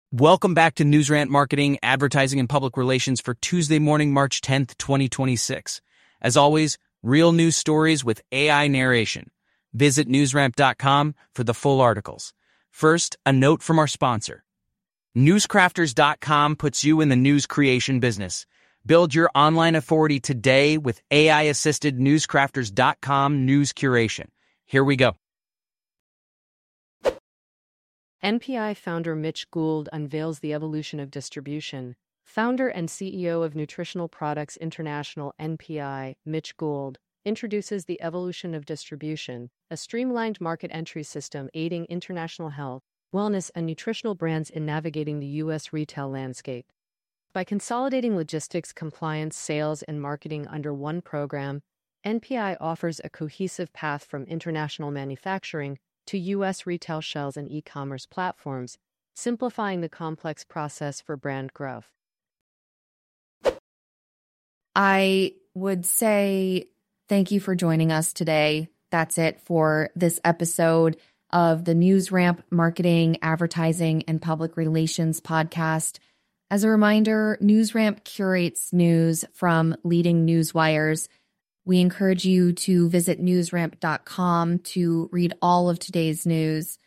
Welcome back to NewsRant Marketing, Advertising, and Public Relations for Tuesday morning, March 10th, 2026. As always, real news stories with AI narration. Visit newsramp.com for the full articles. First, a note from our sponsor. Newscrafters.com puts you in the news creation business. Build your online authority today with AI-assisted Newscrafters.com news curation. Here we go. NPI founder Mitch Gould unveils the evolution of distribution. Founder and CEO of Nutritional Products International (NPI), Mitch Gould, introduces the evolution of distribution, a streamlined market entry system aiding international health, wellness, and nutritional brands in navigating the U.S. retail landscape. By consolidating logistics, compliance, sales, and marketing under one program, NPI offers a cohesive path from international manufacturing to U.S. retail shelves and e-commerce platforms, simplifying the complex process for brand growth. I would say thank you for joining us today. That's it for this episode of the NewsRamp Marketing, Advertising, and Public Relations podcast. As a reminder, NewsRamp curates news from leading news wires. We encourage you to visit newsramp.com to read all of today's news.